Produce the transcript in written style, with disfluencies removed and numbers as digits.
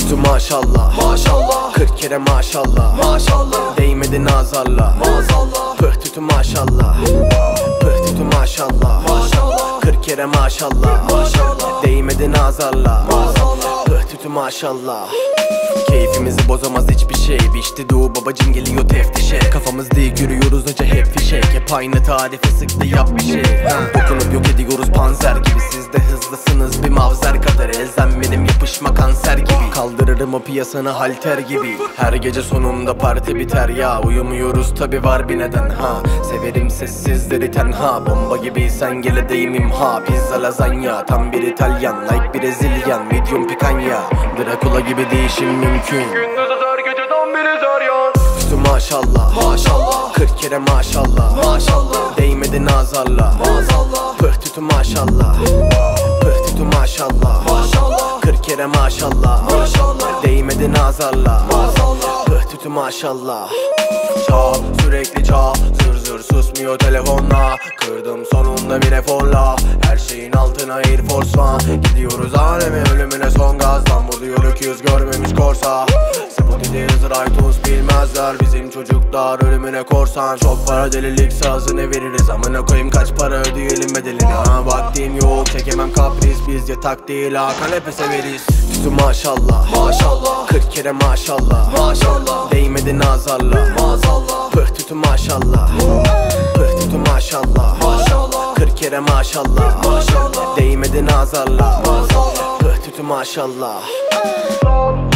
Tütü maşallah, maşallah. 40 kere maşallah, Maşallah, değmedi nazarla. maazallah. Pıh tütü maşallah, pıh tütü maşallah, Maşallah, 40 kere maşallah, maşallah. değmedi nazarla. Maazallah. Pıh tütü maşallah. Keyfimizi bozamaz hiçbir şey. Biçti doğu babacım geliyor teftişe. Kafamız dik yürüyoruz acı hep fişek. Hep aynı tarife sıktı yap bir şey. Dokunup yok ediyoruz panzer gibi. Siz de hızlısınız bir mavzer kadar. Elzem benim yapışma kanser gibi. Kaldırırım o piyasanı halter gibi. Her gece sonunda parti biter ya. Uyumuyoruz tabi var bir neden ha. Severim sessizleri tenha. Bomba gibi sen gel edeyim imha. Pizza lazanya tam bir İtalyan. Like Brezilyan medium pikanya. Dracula gibi değişim mümkün. Gündüz atar geceden biri zaryan. Tütü maşallah, Maşallah, 40 kere maşallah, maşallah. değmedi nazarla. Maazallah, Pıh tütü maşallah, pıh tütü maşallah, maşallah. 40 kere maşallah, Maşallah, değmedi nazarla. maazallah. Pıh tütü maşallah. Çağ sürekli çağ, zır zır susmuyor telefonla. Kırdım sonunda bir eforla. Her şeyin altına Air Force One. Gidiyoruz aleme ölümüne son gazdan. Vuruyor öküz görmemiş korsa. Spotify'deyiz iTunes bilmezler. Bizim çocuklar ölümüne korsan. Çok para delilik sazını veririz. Amına koyayım kaç para ödeyelim bedelini. Ha vaktim yok çekemem kapris. Biz yatak değil ha kanepe severiz. Tütü maşallah, Maşallah, 40 kere maşallah, maşallah. değmedi nazarla. Maazallah, Pıh tütü maşallah, pıh tütü maşallah, maşallah. 40 kere maşallah, Maşallah, değmedi nazarla. maazallah. Pıh tütü maşallah.